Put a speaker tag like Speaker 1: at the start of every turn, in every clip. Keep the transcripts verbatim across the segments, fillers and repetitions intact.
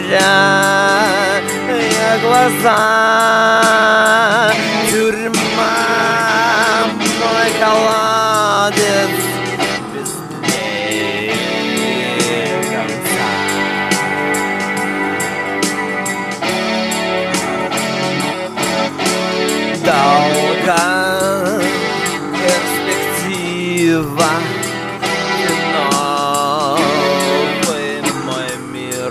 Speaker 1: теряя глаза. Тюрьма, мой колодец, без дней конца. Долго перспектива, новый мой мир.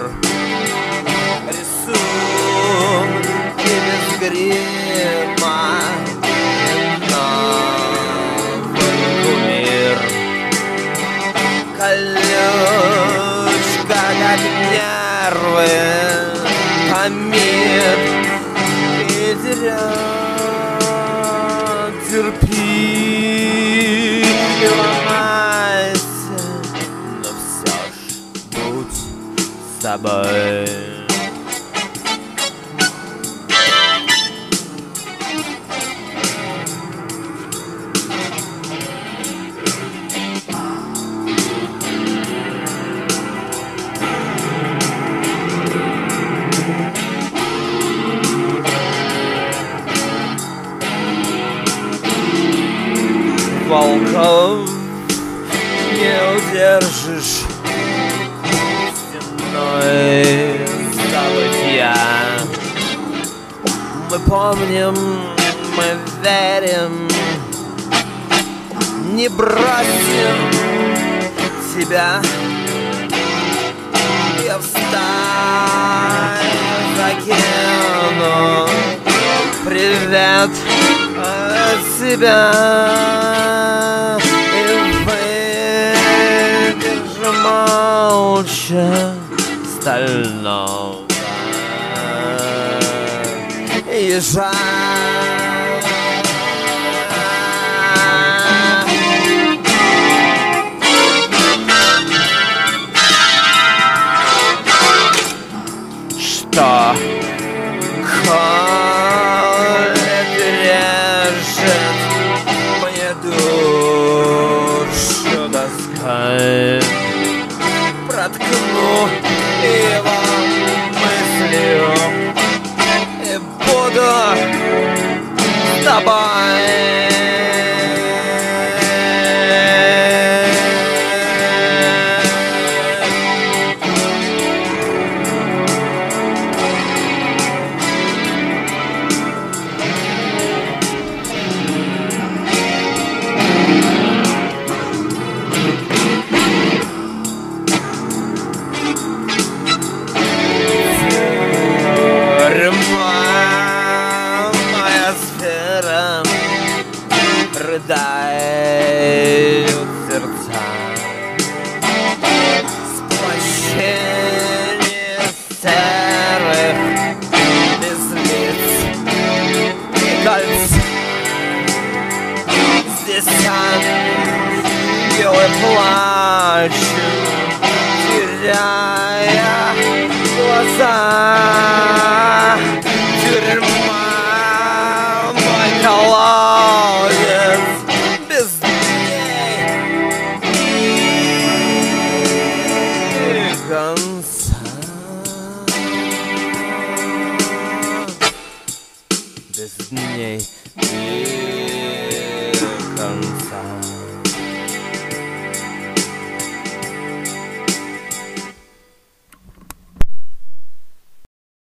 Speaker 1: Рисунки без грима, новый кумир. Колючка, как нервы, томит и теряет. Терпи и ломайся, но все ж будь собой. Волков не удержишь стеной забытья. Мы помним, мы верим, не бросим тебя. Я встаю, закину привет от себя. Молча стального ежа. Что колет режет мне душу доской. Проткну его мыслью и буду с тобой. Рыдают сердца, сплощение серых без лиц и кольц. Здесь ангелы плачут, теряя глаза. Тюрьма, мой колодец, без дней и конца. Без дней и конца.